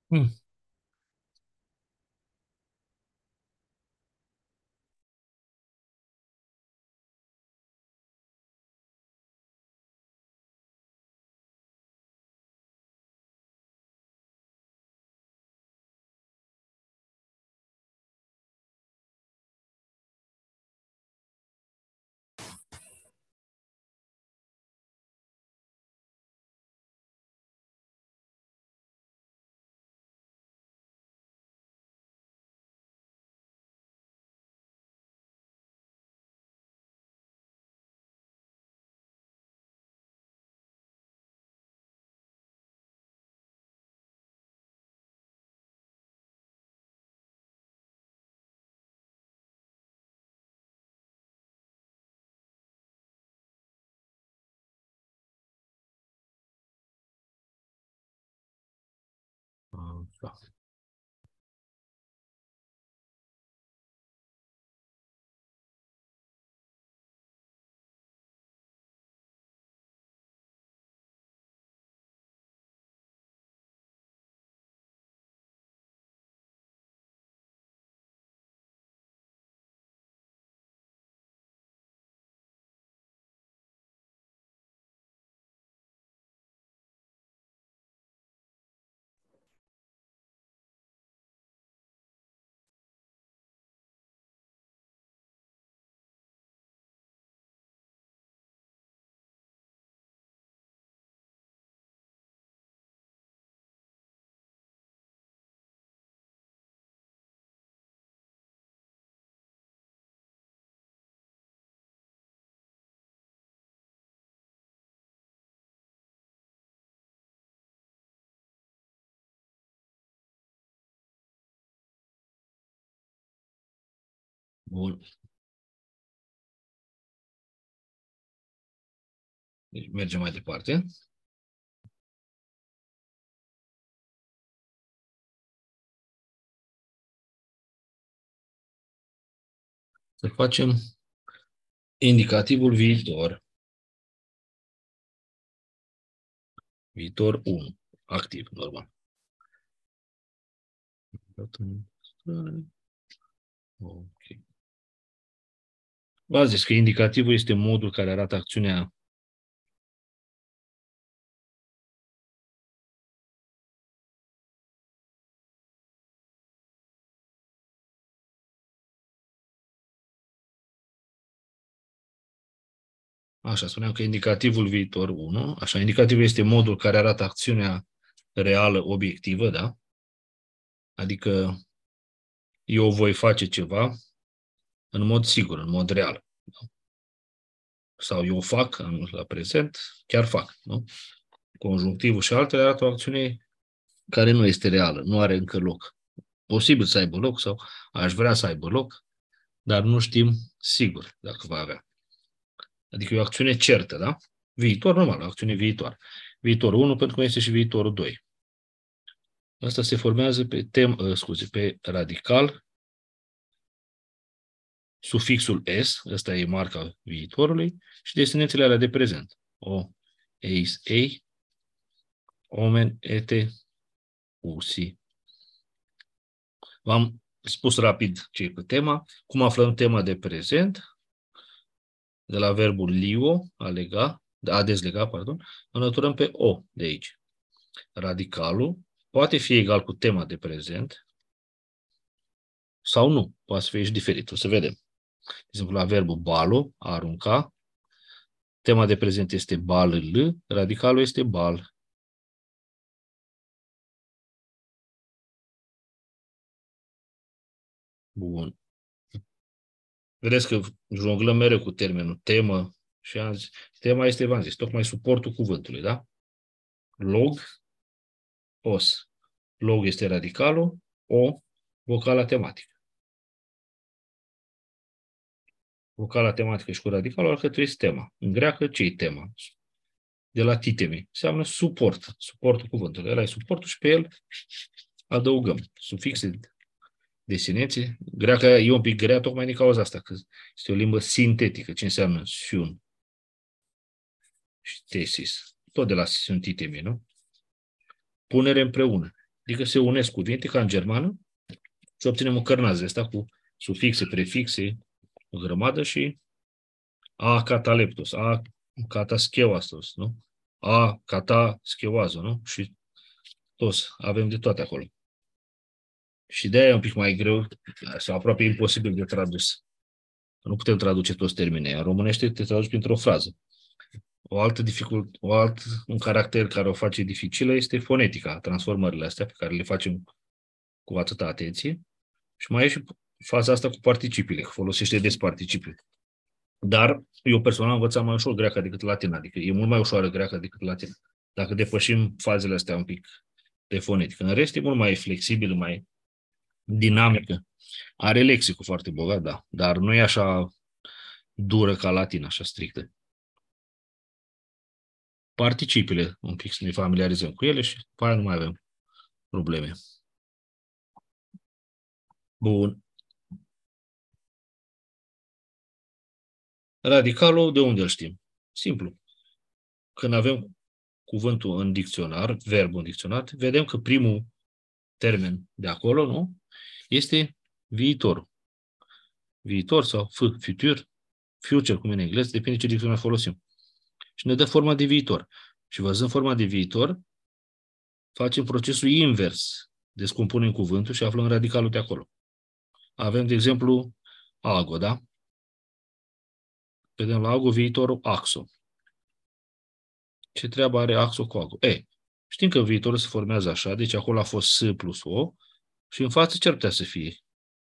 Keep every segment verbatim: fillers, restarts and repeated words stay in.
Hmm. Așa. Bun. Deci mergem mai departe. Să facem indicativul viitor. Viitor unu. Activ, normal. Ok. V-ați zis că indicativul este modul care arată acțiunea. Așa, spuneam că indicativul viitor unu, așa, indicativul este modul care arată acțiunea reală, obiectivă, da? Adică eu voi face ceva în mod sigur, în mod real. Da? Sau eu fac la prezent, chiar fac. Nu? Conjunctivul și altele arată o acțiune care nu este reală, nu are încă loc. Posibil să aibă loc sau aș vrea să aibă loc, dar nu știm sigur dacă va avea. Adică e o acțiune certă, da? Viitor, normal, o acțiune viitoare. Viitorul unu, pentru că este și viitorul doi. Asta se formează pe tem, scuze, pe radical, sufixul S, ăsta e marca viitorului, și destinențele alea de prezent. O, eis, ei, omen, ete, usi. V-am spus rapid ce e cu tema. Cum aflăm tema de prezent? De la verbul lio, a lega, a dezlega, pardon, înlăturăm pe o de aici. Radicalul poate fi egal cu tema de prezent sau nu. Poate să fie și diferit. O să vedem. De exemplu, la verbul balo, a arunca, tema de prezent este bal, l, radicalul este bal. Bun. Vedeți că jonglăm mereu cu termenul temă și am zis, tema este, v-am zis, tocmai suportul cuvântului, da? Log, os. Log este radicalul, o, vocala tematică. Vocala tematică și cu radicalul alcătuiesc tema. În greacă, ce-i tema? De la titemi. Înseamnă suport. Suportul cuvântului. Ăla e suportul și pe el adăugăm sufixe, desinețe. Greaca e un pic grea tocmai din cauza asta, că este o limbă sintetică. Ce înseamnă siun și tesis? Tot de la sunt titemi, nu? Punere împreună. Adică se unesc cuvinte ca în germană și obținem o cărnază asta cu sufixe, prefixe, o grămadă și a cataleptos, a catascheuastos, nu? A catascheuazo, nu? Și toți avem de toate acolo. Și de-aia e un pic mai greu, sau aproape imposibil de tradus. Nu putem traduce toți termenii. În românește te traduci printr-o frază. O altă dificult, o alt, un caracter care o face dificilă este fonetica, transformările astea pe care le facem cu atâta atenție. Și mai e și faza asta cu participiile, că folosește des participii. Dar eu personal am învățat mai ușor greaca decât latina, adică e mult mai ușoară greaca decât latina. Dacă depășim fazele astea un pic de fonetică. În rest e mult mai flexibil, mai dinamică. Are lexicul foarte bogat, da, dar nu e așa dură ca latina, așa strictă. Participiile, un pic să ne familiarizăm cu ele și pe aia nu mai avem probleme. Bun. Radicalul, de unde îl știm? Simplu. Când avem cuvântul în dicționar, verbul în dicționar, vedem că primul termen de acolo, nu? Este viitorul. Viitor sau f, futur, future, cum e în engleză, depinde ce dicționar folosim. Și ne dă forma de viitor. Și văzând forma de viitor, facem procesul invers. Descompunem cuvântul și aflăm radicalul de acolo. Avem, de exemplu, ago, da? Vedem la ago viitorul axo. Ce treabă are axo cu ago? Ei, știm că viitorul se formează așa, deci acolo a fost s plus o și în față ce ar putea să fie?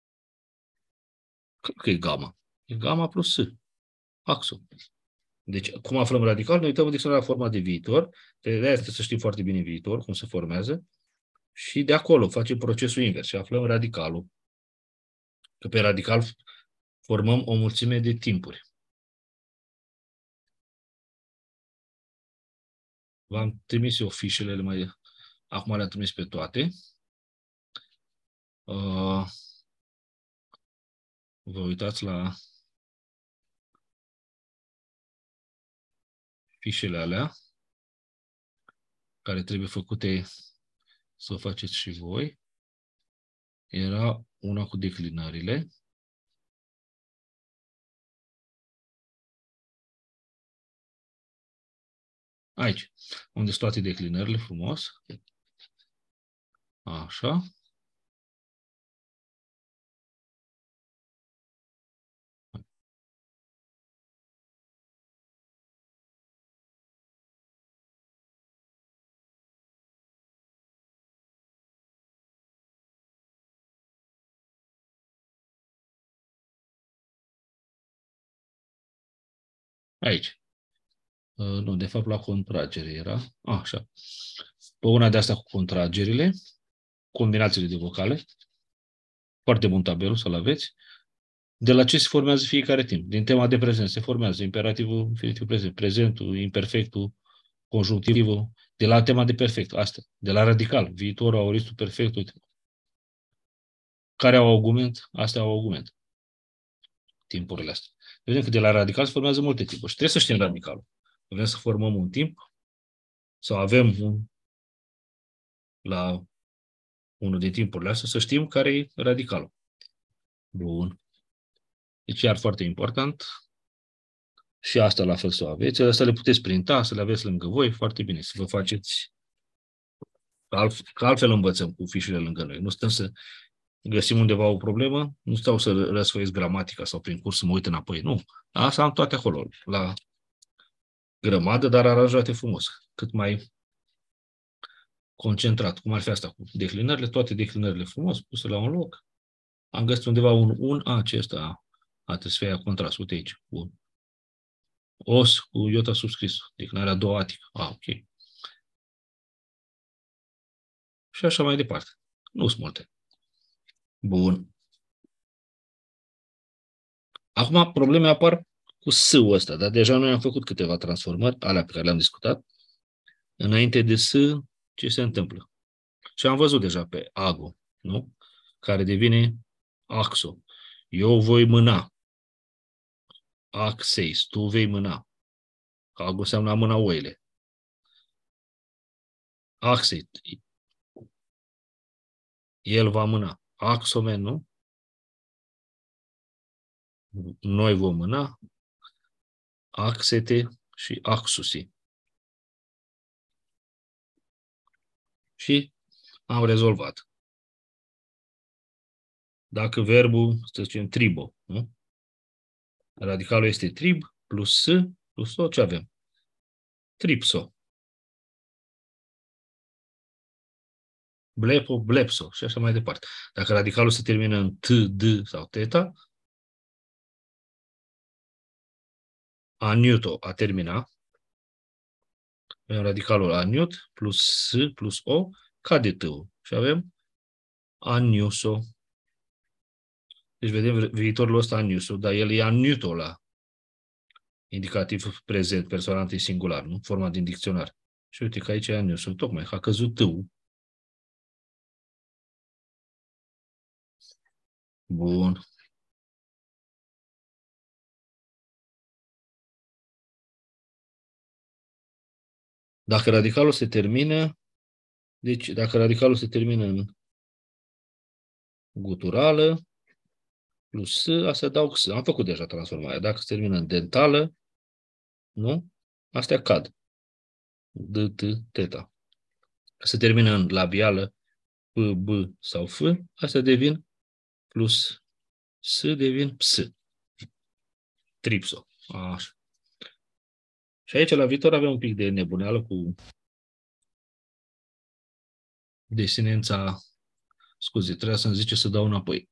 Cred că e gamma. E gamma plus s. Axo. Deci, cum aflăm radical? Noi uităm în dicționar la forma de viitor, de aia trebuie să știm foarte bine viitor, cum se formează, și de acolo facem procesul invers și aflăm radicalul. Că pe radical formăm o mulțime de timpuri. V-am trimis eu fișele, mai... acum le-am trimis pe toate. Uh, vă uitați la fișele alea, care trebuie făcute să o faceți și voi. Era una cu declinările. Aici, unde sunt toate declinările, frumos. Așa. Aici. Uh, nu, de fapt la contragere era. A, așa. Pe una de asta cu contragerile, combinațiile de vocale. Foarte bun tabelul, să-l aveți. De la ce se formează fiecare timp? Din tema de prezent se formează imperativul, infinitiv prezent, prezentul, imperfectul, conjunctivul, de la tema de perfect, asta, de la radical, viitorul, aoristul, perfectul. Care au argument? Astea au argument. Timpurile astea. Vedem că de la radical se formează multe timpuri și trebuie să știm radicalul. Vrem să formăm un timp sau avem un, la unul din timpurile astea, să știm care e radicalul. Bun. Deci iar foarte important. Și asta la fel să o aveți. Asta le puteți printa, să le aveți lângă voi. Foarte bine. Să vă faceți. Că altfel învățăm cu fișele lângă noi. Nu stăm să găsim undeva o problemă, nu stau să răsfoiesc gramatica sau prin curs să mă uit înapoi. Nu. Asta am toate acolo. La grămadă, dar aranjate frumos. Cât mai concentrat. Cum ar fi asta cu declinările, toate declinările frumos, puse la un loc. Am găsit undeva un un, a, acesta, a, trebuie să fie contrast. Uite aici. Bun. Os cu iota subscris. Declinarea a doua atică. A, ok. Și așa mai departe. Nu sunt multe. Bun. Acum probleme apar cu S-ul ăsta, dar deja noi am făcut câteva transformări, alea pe care le-am discutat. Înainte de S, ce se întâmplă? Și am văzut deja pe ago, nu? Care devine axo. Eu voi mâna. Axeis, tu vei mâna. Ago înseamnă a mâna oile. Axei. El va mâna axomen, nu? Noi vom mâna axete și axusi. Și am rezolvat. Dacă verbul, să zicem, tribo, nu? Radicalul este trib plus s plus o, ce avem? Tripso. Blepo, blepso și așa mai departe. Dacă radicalul se termină în t, d sau teta, aniuto a termina. Avem radicalul aniut plus s plus o, cade t-ul. Și avem aniuso. Deci vedem viitorul ăsta aniuso, dar el e aniuto la indicativ prezent, personal singular, nu? Forma din dicționar. Și uite că aici e aniuso. Tocmai a căzut t-ul. Bun. Dacă radicalul se termină, deci dacă radicalul se termină în guturală, plus S, asta dau X. Am făcut deja transformarea. Dacă se termină în dentală, nu? Astea cad. D, T, teta. Se termină în labială, P, B sau F, astea devin plus S, devin Ps. Tripso. Așa. Și aici, la viitor, avem un pic de nebuneală cu desinența. Scuze, trebuia să-mi zice să dau înapoi.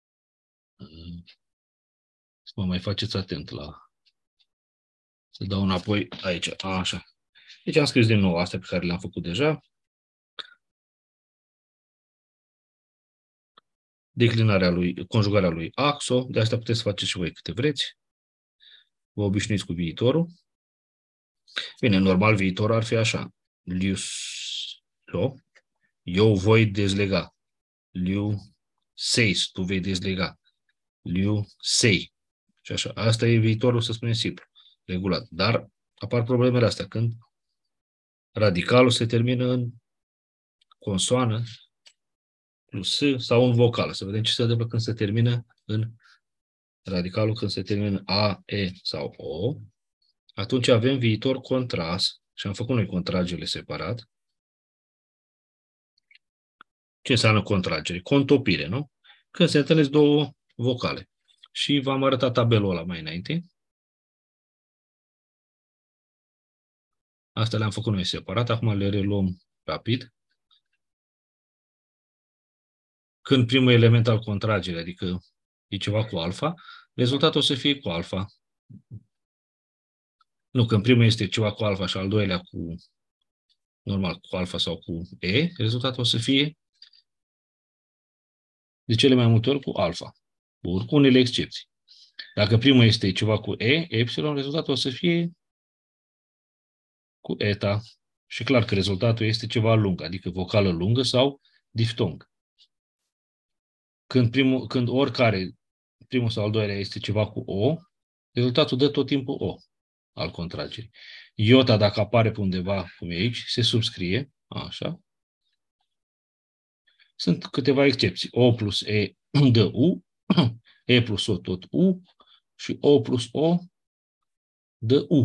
Să mă mai faceți atent la... Să dau înapoi aici. Așa. Deci am scris din nou astea pe care le-am făcut deja. Declinarea lui, conjugarea lui axo. De asta puteți să faceți și voi câte vreți. Vă obișnuiți cu viitorul. Bine, normal viitorul ar fi așa. Liu so. Eu voi dezlega. Liu seis. Tu vei dezlega. Liu sei. Și așa. Asta e viitorul, să spunem simplu. Regulat. Dar apar problemele astea. Când radicalul se termină în consoană plus S sau în vocală. Să vedem ce se întâmplă când se termină în radicalul, când se termină în A, E sau O. Atunci avem viitor contras și am făcut noi contragere separat. Ce înseamnă contragere? Contopire, nu? Când se întâlnesc două vocale. Și v-am arătat tabelul ăla mai înainte. Astea le-am făcut noi separat, acum le reluăm rapid. Când primul element al contragerii, adică e ceva cu alfa, rezultatul o să fie cu alfa. Nu, când primul este ceva cu alfa și al doilea cu, normal, cu alfa sau cu E, rezultatul o să fie de cele mai multe ori cu alfa. Bun, cu unele excepții. Dacă primul este ceva cu E, epsilon, rezultatul o să fie cu eta. Și clar că rezultatul este ceva lung, adică vocală lungă sau diftong. Când, primul, când oricare, primul sau al doilea este ceva cu O, rezultatul dă tot timpul O al contragerii. Iota, dacă apare pe undeva, cum e aici, se subscrie, așa. Sunt câteva excepții. O plus E dă U, E plus O tot U și O plus O dă U.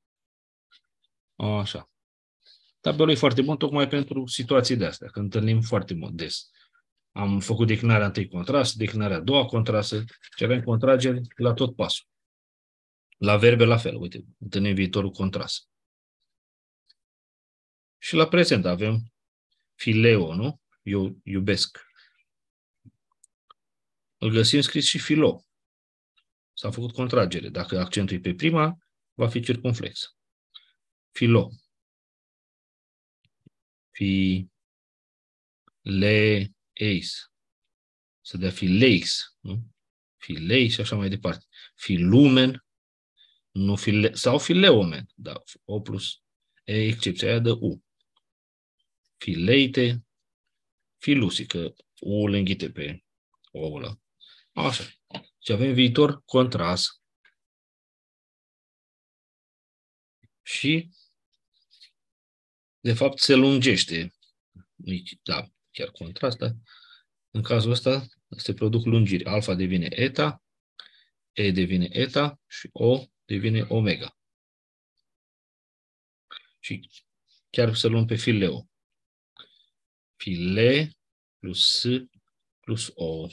Așa. Tabelul e foarte bun tocmai pentru situații de astea, că întâlnim foarte mult des. Am făcut declinarea întâi contrasă, declinarea a doua contrasă și avem contrageri la tot pasul. La verbe la fel, uite, întâlnim viitorul contras. Și la prezent avem fileo, nu? Eu iubesc. Îl găsim scris și filo. S-a făcut contragere. Dacă accentul e pe prima, va fi circumflex. Filo. Fi le eis. Să dea fileix, nu? Filei și așa mai departe. Filumen, nu file, sau fileomen, da, O plus E, excepția aia de U. Fileite, filusică, U îl înghite pe O-ul ăla. Așa. Și avem viitor contras. Și, de fapt, se lungește. Da, chiar contrast, da? În cazul ăsta se produc lungiri. Alfa devine eta, E devine eta și O devine omega. Și chiar să luăm pe fileu. File plus S plus O.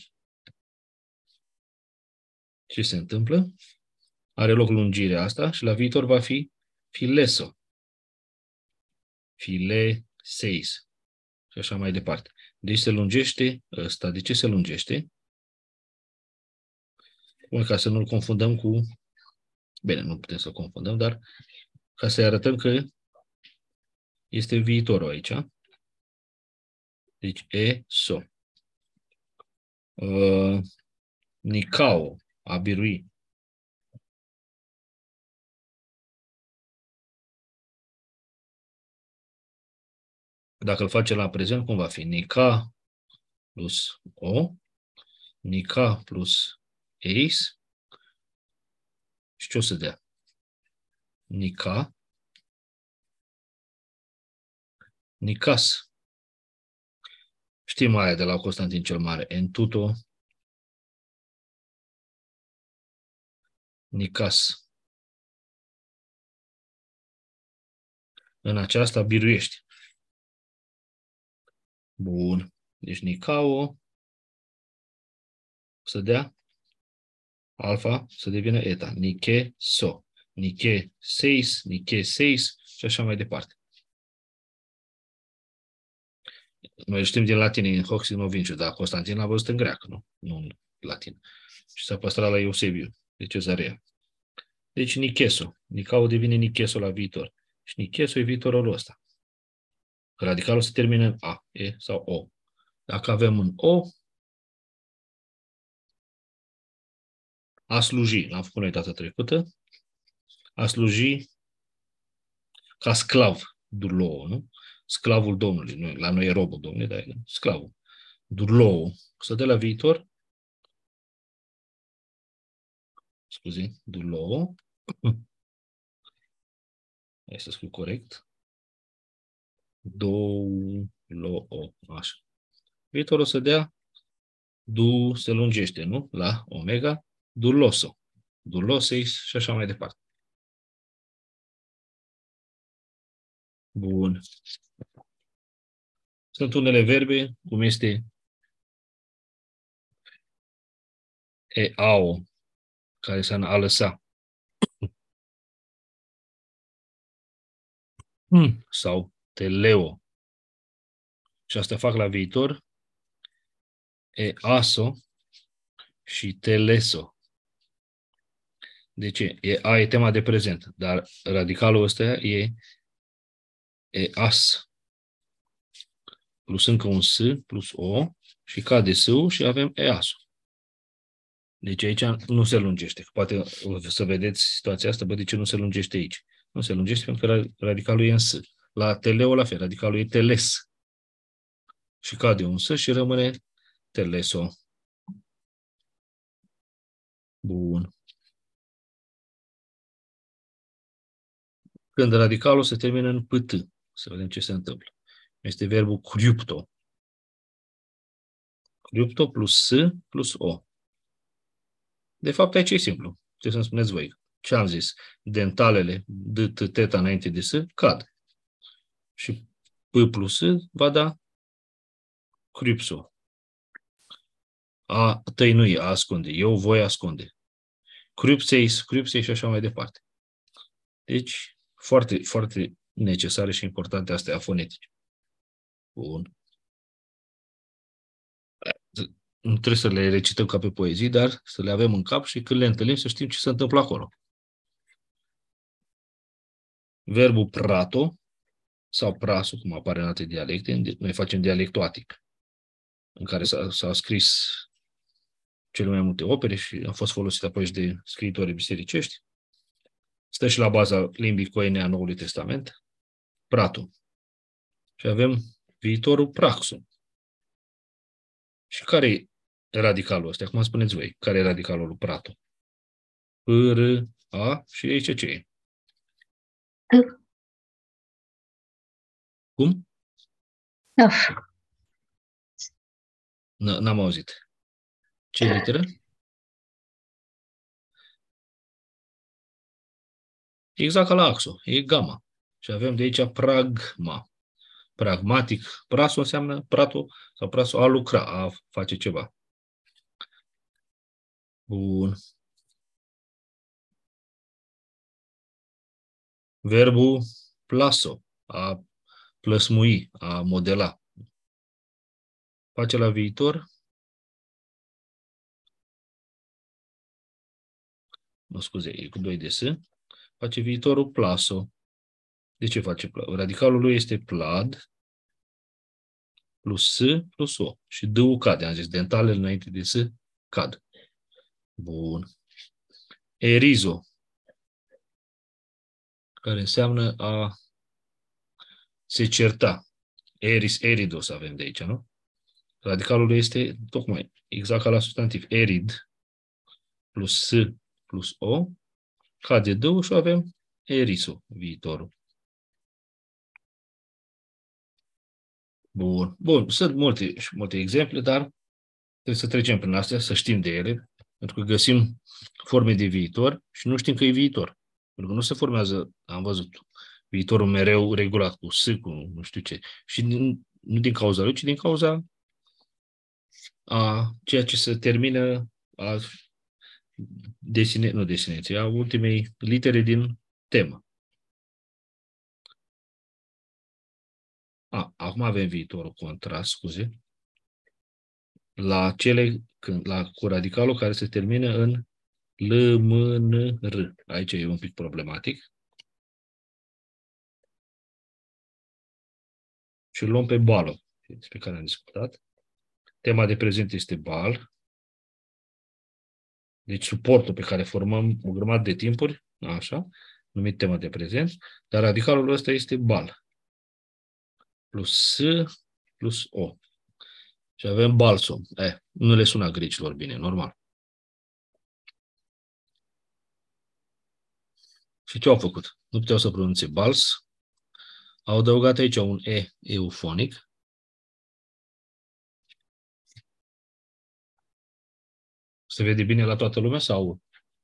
Ce se întâmplă? Are loc lungirea asta și la viitor va fi fileso. File seis. Și așa mai departe. Deci se lungește ăsta. De ce se lungește? Bun, ca să nu-l confundăm cu... Bine, nu putem să-l confundăm, dar ca să arătăm că este viitorul aici. Deci E, so. Uh, Nicao, a birui. Dacă îl face la prezent, cum va fi? Nica plus O, Nica plus Ace. Și ce o să dea? Nica, Nicas. Știm aia de la Constantin cel Mare. Entuto, Nicas. În aceasta biruiește. Bun. Deci Nicao să dea alfa, să devină eta. Niche, so. Niche seis, Niche seis și așa mai departe. Noi știm din latin în Hoc signo vincius, dar Constantin a văzut în greacă, nu? Nu în latin. Și s-a păstrat la Eusebiu, de Cezarea. Deci Nicheso. Nicao devine Nicheso la viitor. Și Nicheso e viitorul ăsta. Radicalul se termină în A, E sau O. Dacă avem un O, a sluji, l-am făcut noi data trecută, a sluji ca sclav, durlou, nu? Sclavul Domnului. Noi, la noi e robul Domnului, dar e sclavul. Durlou. Să de la viitor, scuze, durlou, hai să scriu corect, doulo, așa. Viitorul să dea, du se lungește, nu? La omega, durloso, durloseis și așa mai departe. Bun. Sunt unele verbe, cum este eao, care înseamnă a lăsa. Hmm. Sau teleo. Și asta fac la viitor. Easo și teleso. De ce? E, a e tema de prezent, dar radicalul ăsta e eas. Plus încă un s, plus o, și cade s-ul și avem easo. Deci aici nu se lungește. Poate să vedeți situația asta, bă, de ce nu se lungește aici? Nu se lungește pentru că radicalul e în s. La teleo la fel, radicalul e teles. Și cade un s și rămâne teleso. Bun. Când radicalul se termină în pt. Să vedem ce se întâmplă. Este verbul crypto. Crypto plus s plus o. De fapt, aici e simplu. Ce să-mi spuneți voi? Ce am zis? Dentalele, d, t, teta înainte de s, cad. Și p plus s va da crypso. A tăinui, a ascunde. Eu voi ascunde. Crypseis, crypseis și așa mai departe. Deci, foarte, foarte necesare și importante astea fonetice. Bun. Nu trebuie să le recităm ca pe poezii, dar să le avem în cap și când le întâlnim să știm ce se întâmplă acolo. Verbul prato sau praso, cum apare în alte dialecte, noi facem dialectul atic, în care s-au scris cele mai multe opere și a fost folosit apoi și de scriitorii bisericești. Stă și la baza limbii coene a Noului Testament, prato. Și avem viitorul praxon. Și care e radicalul ăsta? Acum spuneți voi, care e radicalul lui prato? P, R, A și aici ce e? T. Cum? F. N-am auzit. Ce literă? Exact ca la axo. E gamma. Și avem de aici pragma. Pragmatic. Praso înseamnă prato sau praso a lucra, a face ceva. Bun. Verbul plaso, a plăsmui, a modela. Face la viitor. Nu, scuze, e cu doi de S. Face viitorul plaso. De ce face plaso? Radicalul lui este plad plus S plus O. Și D-ul cade. Am zis, dentalele înainte de S cad. Bun. Erizo, care înseamnă a se certa. Eris, eridos avem de aici, nu? Radicalul lui este tocmai exact ca la substantiv. Erid plus S plus O. Cade D-ul și avem eriso, viitorul. Bun. Bun. Sunt multe, multe exemple, dar trebuie să trecem prin astea, să știm de ele, pentru că găsim forme de viitor și nu știm că e viitor. Pentru că nu se formează, am văzut, viitorul mereu regulat cu S, cu nu știu ce. Și din, nu din cauza lui, ci din cauza a ceea ce se termină a desine, nu desineții, a ultimei litere din temă. A, acum avem viitorul contrast, scuze, la cele, când, la, cu radicalul care se termină în L, M, N, R. Aici e un pic problematic. Și îl luăm pe bală, despre care am discutat. Tema de prezent este bal. Deci suportul pe care formăm o grămadă de timpuri, așa, numit tema de prezent, dar radicalul ăsta este bal. Plus S, plus O. Și avem balsom. Eh, nu le sună grecilor bine, normal. Și ce au făcut? Nu puteau să pronunțe bals. Au adăugat aici un E eufonic. Se vede bine la toată lumea sau?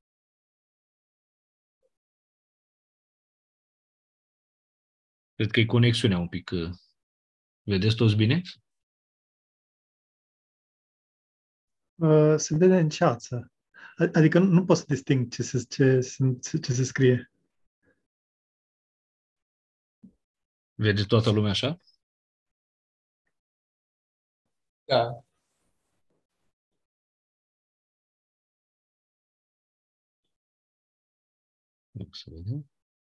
Cred că e conexiunea un pic. Vedeți toți bine? Uh, se vede în ceață. Adică nu, nu pot să disting ce se, ce, ce, ce se scrie. Vede toată lumea așa? Da. Să vedem.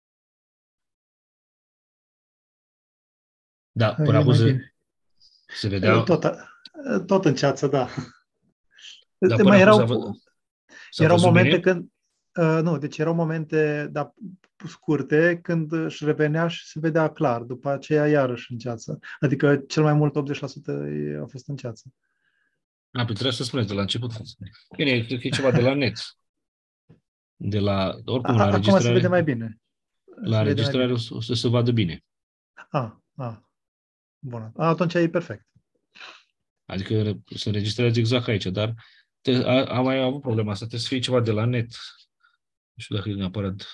Da, Uh, până e acum mai se, bine. se vedea... Uh, Tot, uh, tot în ceață, da. Da, până Mai acum s-a, erau, vă- s-a erau văzut momente bine? când... Uh, nu, deci erau momente da, scurte când își revenea și se vedea clar. După aceea iarăși în ceață. Adică cel mai mult optzeci la sută a fost în ceață. A, păi trebuie să spuneți de la început. Bine, cred că e ceva de la net. De la, A, oricum, la acum se vede înregistrare, mai bine. la Se vede mai înregistrare o bine. să, o să se vadă bine. A, a, bun. A, atunci e perfect. Adică se înregistrează exact aici, dar te, a, am mai avut problema asta, trebuie să fie ceva de la net. Nu știu dacă e neapărat...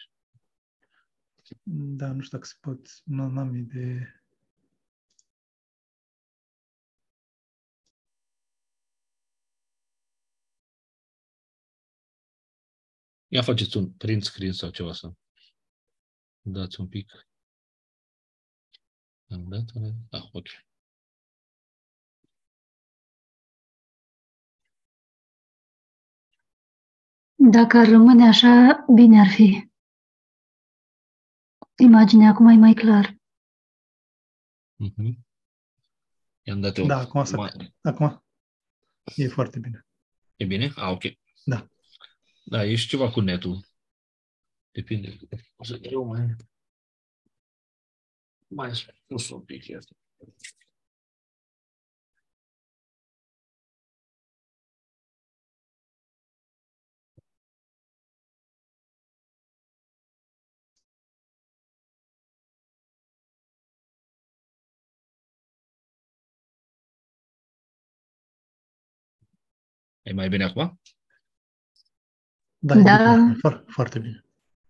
Da, nu știu dacă se pot. Nu am idee. Ia faceți un print screen sau ceva să dați un pic. Am dat? Da, ok. Dacă ar rămâne așa, bine ar fi. Imaginea acum e mai clar. Uh-huh. I-am dat eu. Da, acum, să, Ma... acum e foarte bine. E bine? A, ok. Da. Da, e și ceva cu netul. Depinde. O să eu mai... Mai spus un pic iată. E mai bine acum? Da, e Da. bine, foarte, foarte bine.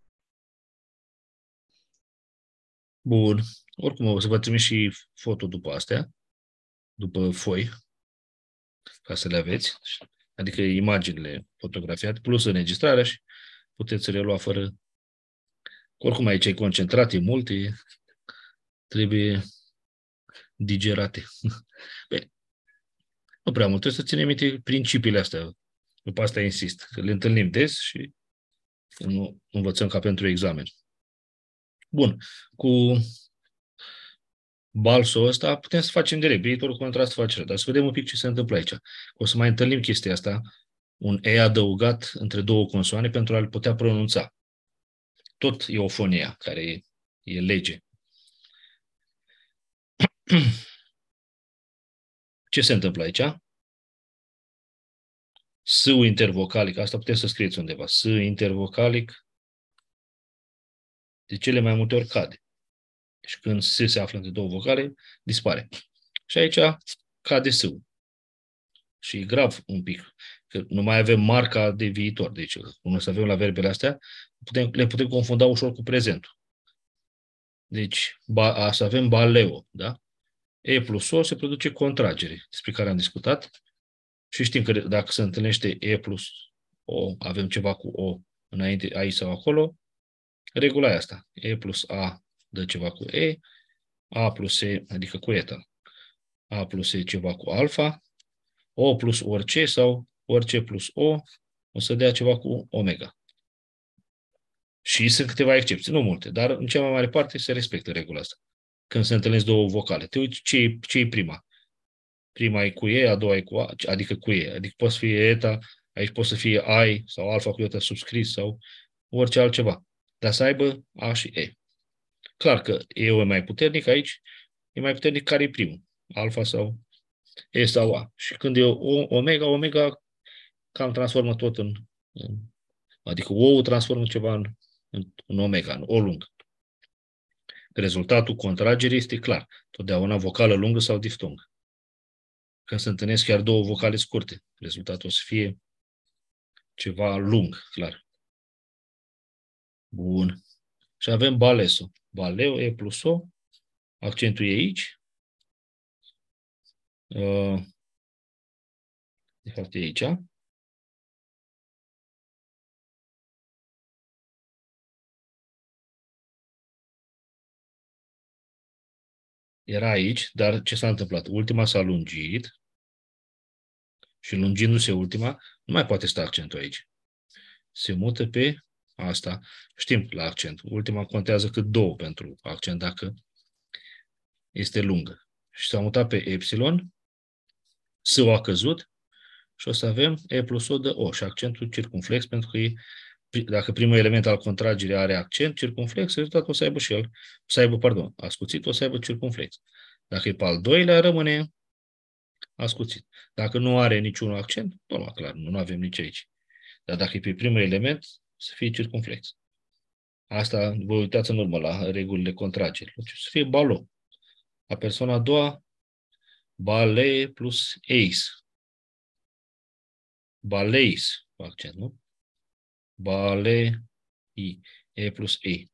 Bun. Oricum o să vă trimit și foto după astea, după foi, ca să le aveți. Adică imaginile fotografiate, plus înregistrarea și puteți relua fără... Oricum aici e concentrat, e mult, e... trebuie digerate. Bine, nu prea mult, trebuie să ținem minte principiile astea. După asta insist, că le întâlnim des și nu învățăm ca pentru examen. Bun, cu balsul ăsta putem să facem direct, viitorul cu contrast-facere, dar să vedem un pic ce se întâmplă aici. O să mai întâlnim chestia asta, un E adăugat între două consoane pentru a-l putea pronunța. Tot e ofonia, care e, e lege. Ce se întâmplă aici? S-ul intervocalic, asta puteți să scrieți undeva, S intervocalic, de cele mai multe ori cade. Deci când S se află între două vocale, dispare. Și aici cade S-ul. Și e grav un pic, că nu mai avem marca de viitor. Deci, când o să avem la verbele astea, putem, le putem confunda ușor cu prezentul. Deci, ba, să avem baleo, da? E plus O se produce contragere, despre care am discutat. Și știm că dacă se întâlnește E plus O, avem ceva cu O înainte, aici sau acolo, regula e asta. E plus A dă ceva cu E, A plus E, adică cu eta. A plus E ceva cu alfa, O plus orice sau orice plus O o să dea ceva cu omega. Și sunt câteva excepții, nu multe, dar în cea mai mare parte se respectă regula asta. Când se întâlnesc două vocale. Te uiți ce, ce e prima. Prima e cu E, a doua e cu A, adică cu E. Adică poate să fie eta, aici poate să fie I sau alfa cu eta subscris sau orice altceva. Dar să aibă A și E. Clar că E-ul e mai puternic aici, e mai puternic care e primul. Alfa sau E sau A. Și când e o, omega, omega cam transformă tot în, în adică O-ul transformă ceva în, în, în omega, în O lungă. Rezultatul contragerii este clar. Totdeauna vocală lungă sau diftongă. Când se întâlnesc chiar două vocale scurte, rezultatul o să fie ceva lung, clar. Bun. Și avem baleso. Baleo, E plus O. Accentul e aici. De fapt e aici. Era aici, dar ce s-a întâmplat? Ultima s-a lungit și lungindu-se ultima, nu mai poate sta accentul aici. Se mută pe asta. Știm la accent. Ultima contează cât două pentru accent dacă este lungă. Și s-a mutat pe epsilon, S-ul a căzut și o să avem E plus O de O și accentul circumflex, pentru că e, dacă primul element al contragerii are accent circumflex, rezultatul o să aibă și el, o să aibă, pardon, ascuțit, o să aibă circumflex. Dacă e pe al doilea, rămâne ascuțit. Dacă nu are niciun accent, normal, clar, nu avem nici aici. Dar dacă e pe primul element, să fie circumflex. Asta, vă uitați în urmă la regulile contragerii. Deci să fie balo. La persoana a doua, bale plus eis. Baleis, cu accent, nu? Bale, i, e plus e.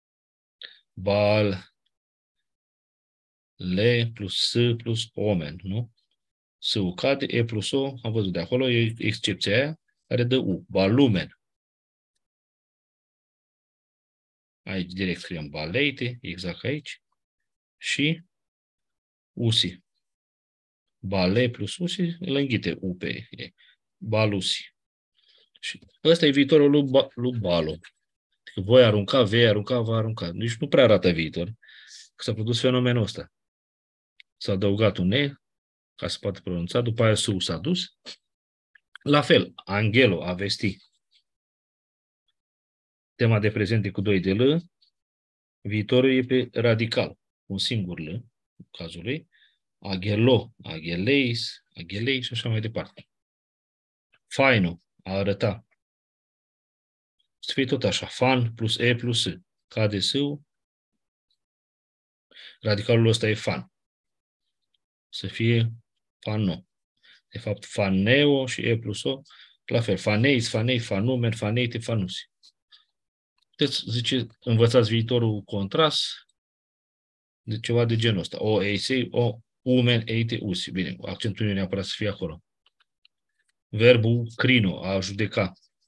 Bal, le plus s plus omen, nu? S-ul cade, e plus o, am văzut de acolo, e excepția aia, care dă u. Balumen. Aici direct scriem baleite, exact aici. Și usi. Bale plus usi, îl înghite u pe e. Balusi. Și ăsta e viitorul lui, ba, lui Balo. Că voi arunca, vei arunca, va arunca. Nici nu prea arată viitor. Că s-a produs fenomenul ăsta. S-a adăugat un E, ca să poată pronunța, după aia S-ul s-a dus. La fel, Angelo, a vesti. Tema de prezent e cu doi de L, viitorul e pe radical, un singur L, în cazul lui, Agelo, Ageleis, Agelei și așa mai departe. Faino, a arăta. Să fie tot așa, fan plus E plus S. Cade S-ul, radicalul ăsta e fan. Să fie fan nou. De fapt, faneo și e plus o, la fel, faneis, fanei, fanumen, faneite, fanusi. Puteți, zice, învățați viitorul contras, de ceva de genul ăsta. O, eisei, o, umen, eite, usi. Bine, accentul nu e neapărat să fie acolo. Verbul crino, a judeca.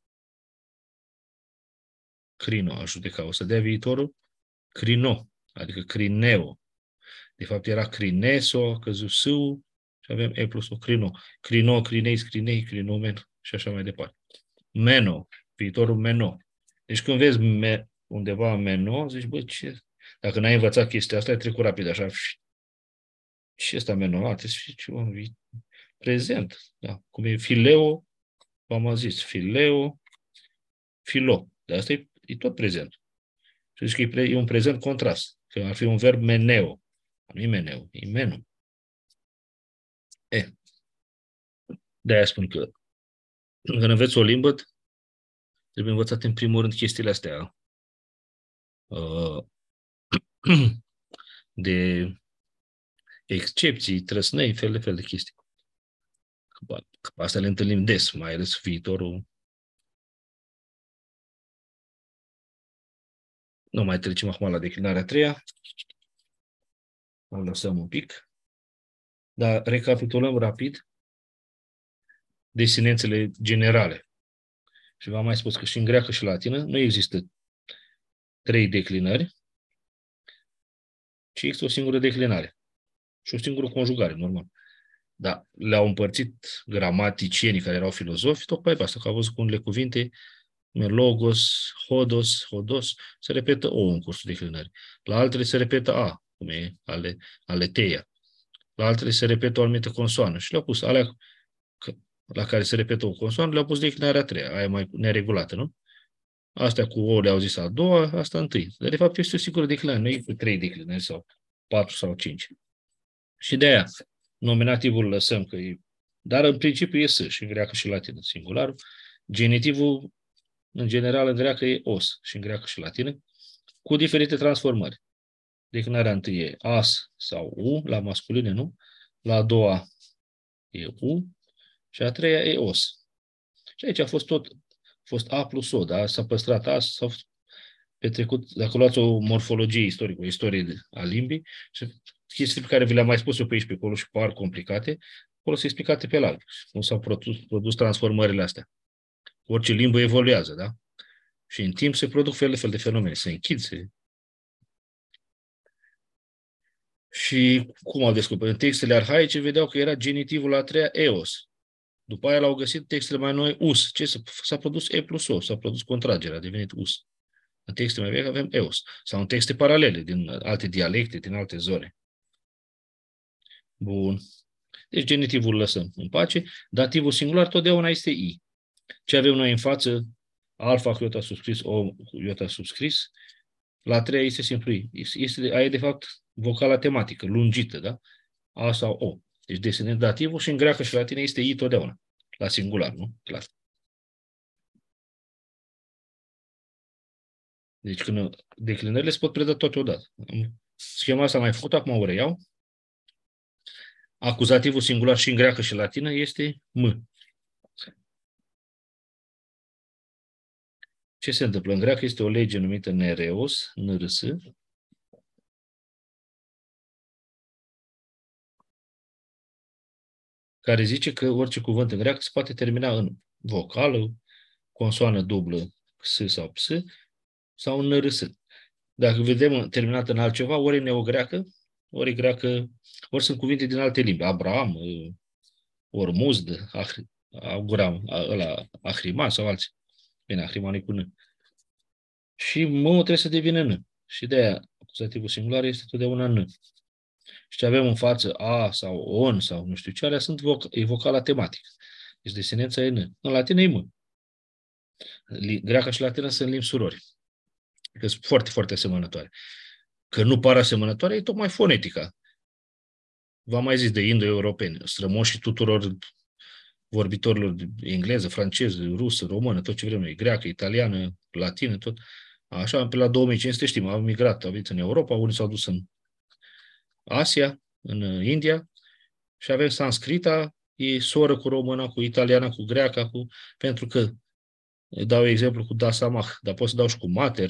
Crino, a judeca. O să dea viitorul crino, adică crineo. De fapt era crineso, a căzut sâu și avem e plus o crino. Crino, crineis, crinei, crinomen și așa mai departe. Meno, viitorul meno. Deci când vezi me, undeva meno, zici, bă, ce... Dacă n-ai învățat chestia asta, ai trecut rapid, așa. Ce este meno? A, trebuie să fie ceva prezent. Da. Cum e fileo, v-am zis, fileo, filo. Dar asta e, e tot prezent. Și zici că e, pre, e un prezent contrast. Că ar fi un verb meneo. Nu e meneo, e meno. E. De-aia spun că când înveți o limbă, trebuie învățat în primul rând chestiile astea uh, de excepții, trăsnei, fel de fel de chestii. Că asta le întâlnim des, mai ales viitorul. Nu mai trecem acum la declinarea a treia. O lăsăm un pic. Dar recapitulăm rapid desinențele generale. Și v-am mai spus că și în greacă și latină nu există trei declinări, ci există o singură declinare și o singură conjugare, normal. Dar le-au împărțit gramaticienii care erau filozofi, tocmai pe asta, că au văzut că unele cuvinte, logos, hodos, hodos, se repetă O în cursul declinării. La altele se repetă A, cum e ale, aleteia. La altele se repetă o anumită consoană și le-au pus alea la care se repetă o consoană, le-au pus declinarea a treia, aia mai neregulată, nu? Astea cu O le-au zis a doua, asta întâi. Dar de fapt este o singură declinare, nu e cu trei declinări sau patru sau cinci. Și de aia nominativul lăsăm că e, dar în principiu e S și în greacă și latină, singularul. Genitivul, în general, în greacă e os și în greacă și latină, cu diferite transformări. Declinarea întâi e as sau u, la masculine, nu? La a doua e u și a treia e os. Și aici a fost tot, a fost a plus o, da? S-a păstrat as, s-a petrecut, dacă luați o morfologie istorică, o istorie a limbii, și chestii pe care vi le-am mai spus eu pe aici, pe acolo și par complicate, acolo sunt explicate pe larg. Cum s-au produs, produs transformările astea. Orice limbă evoluează, da? Și în timp se produc fel de fel de fenomene. Se închid, se... Și cum au descoperit? În textele arhaice vedeau că era genitivul a treia eos. După aia l-au găsit textele mai noi us. Ce s-a produs e plus o, s-a produs contragerea, a devenit us. În texte mai vechi avem eos. Sau în texte paralele, din alte dialecte, din alte zone. Bun. Deci genitivul îl lăsăm în pace. Dativul singular totdeauna este i. Ce avem noi în față? Alfa cu iota subscris, O cu iota subscris. La a treia este simplu i. Este, aia e de fapt vocala tematică, lungită, da? A sau O. Deci desenăm dativul și în greacă și latină este i totdeauna. La singular, nu? Clar. Deci când declinările se pot preda toate odată. Schema asta mai făcut, acum o reiau. Acuzativul singular și în greacă și latină este m. Ce se întâmplă? În greacă este o lege numită nereos, N R S, care zice că orice cuvânt în greacă se poate termina în vocală, consoană dublă S sau Ps, sau în N R S. Dacă vedem terminat în altceva, ori e neogreacă, ori e greacă, ori sunt cuvinte din alte limbi. Abraham, Ormuzd, Aguram, ăla, Ahrima sau alții. Bine, Ahrima nu-i cu N. Și M trebuie să devină N. Și de-aia acuzativul singular este totdeauna N. Și ce avem în față A sau ON sau nu știu ce, alea sunt voc- e vocala tematică. Deci desinența e N. În latină e M. Greaca și latină sunt limbi surori. Că sunt foarte, foarte asemănătoare. Că nu par asemănătoare, e tocmai fonetica. V-am mai zis de indo-europeni, strămoșii tuturor vorbitorilor de engleză, franceză, rusă, română, tot ce vrem noi, greacă, italiană, latină, tot. Așa, pe la două mii cinci sute știm, au migrat, au venit în Europa, unii s-au dus în Asia, în India și avem sanscrita, e soră cu româna, cu italiana, cu greaca, cu... pentru că dau exemplu cu da samach, dar pot să dau și cu mater,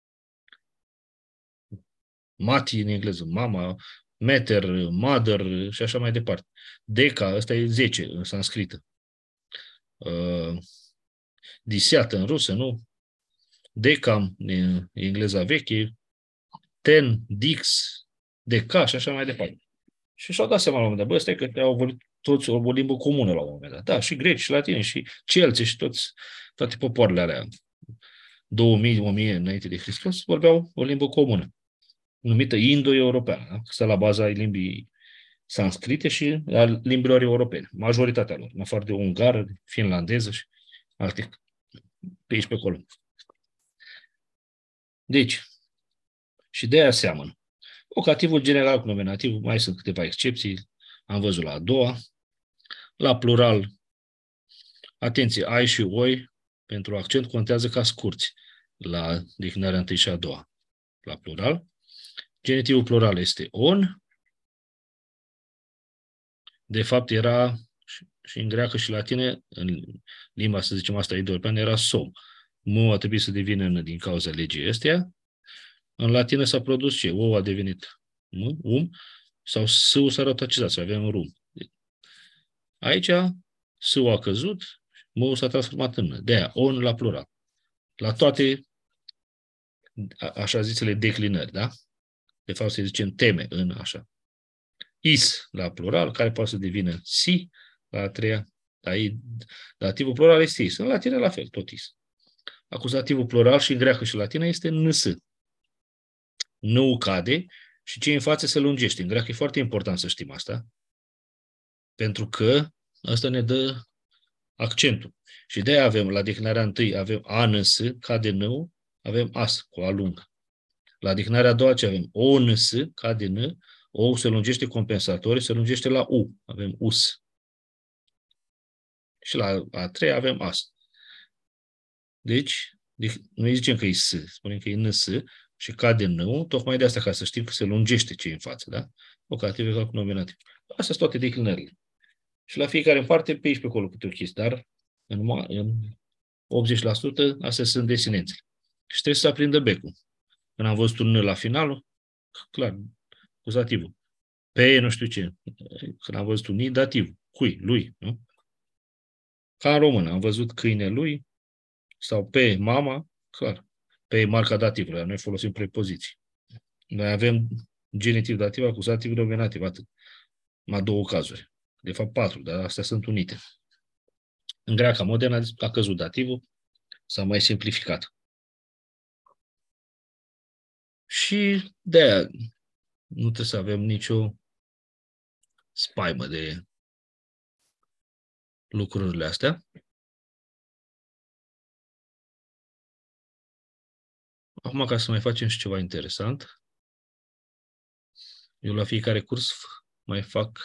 mati în engleză, mama, meter, mother și așa mai departe. Deca, ăsta e zece în sanscrită. Uh, disiată în rusă, nu? Decam, în engleza veche, ten, dix, deca și așa mai departe. Și și-au dat seama la un moment dat, bă, stai că au vorbit toți o limbă comună la un moment dat. Da, și greci, și latini, și celți, și toți, toate popoarele alea, două mii, o mie înainte de Hristos, vorbeau o limbă comună, numită indo-europeană, da? Stă la baza limbii sanscrite și a limbilor europene, majoritatea lor, în afară de ungară, finlandeză și alte pe aici pe acolo. Deci, și de aia seamănă. Vocativul general cu nominativul, mai sunt câteva excepții, am văzut la a doua. La plural, atenție, ai și oi, pentru accent contează ca scurți la declinarea întâi și a doua. La plural. Genitivul plural este on. De fapt, era și în greacă și latine, în limba, să zicem asta, indo-europeană, era som. Mu a trebuit să devină n din cauza legii astea. În latină s-a produs ce? O a devenit m, um, sau s-ul s-a rătăcizat, să avem rum. Aici s-ul a căzut, m-ul s-a transformat în n. De aia, on la plural. La toate așa zisele declinări, da? De fapt, se zicem teme în așa. Is la plural, care poate să devină si la a treia. Dativul plural este is. În latină la fel, tot is. Acuzativul plural și în greacă și latină este ns. Nu cade și ce în față se lungește. În greacă e foarte important să știm asta, pentru că asta ne dă accentul. Și de aia avem, la declinarea întâi, avem a ns, cade n, avem as, cu a lungă. La declinarea a doua ce avem? O ns, cade n, o se lungește compensatoriu, se lungește la u, avem us. Și la a treia avem as. Deci, noi zicem că e s, spunem că e ns și cade n, tocmai de asta, ca să știm că se lungește ce în față, da? Vocativ egal cu nominativ. Astea sunt toate declinările. Și la fiecare în parte, pe aici pe acolo câte o chestie, dar în, în optzeci la sută astea sunt desinențele. Și trebuie să aprindă becul. Când am văzut un n la finalul, clar, acuzativul. Pe nu știu ce. Când am văzut un i, dativ. Cui, lui, nu? Ca în română, am văzut câine lui sau pe mama, clar. Pe marca dativului, noi folosim prepoziții. Noi avem genitiv, dativ, acuzativ, nominativ, atât. Mai două cazuri. De fapt, patru, dar astea sunt unite. În greaca modernă a căzut dativul, s-a mai simplificat. Și de aia nu trebuie să avem nicio spaimă de lucrurile astea. Acum, ca să mai facem și ceva interesant, eu la fiecare curs mai fac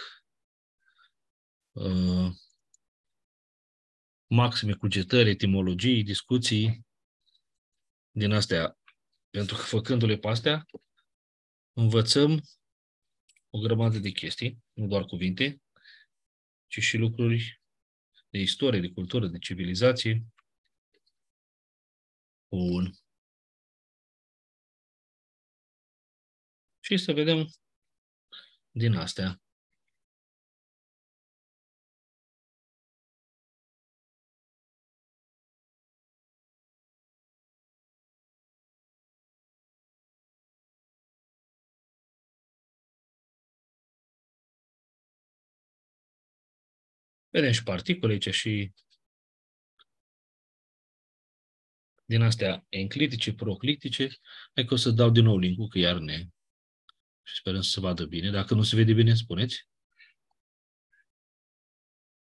uh, maxime cugetări, etimologii, discuții din astea. Pentru că făcându-le pe astea, învățăm o grămadă de chestii, nu doar cuvinte, ci și lucruri de istorie, de cultură, de civilizație. Bun. Și să vedem din astea. Vedem și particule aici și din astea enclitice, proclitice. Hai că o să dau din nou link-ul, că iar ne... Și sperăm să se vadă bine. Dacă nu se vede bine, spuneți.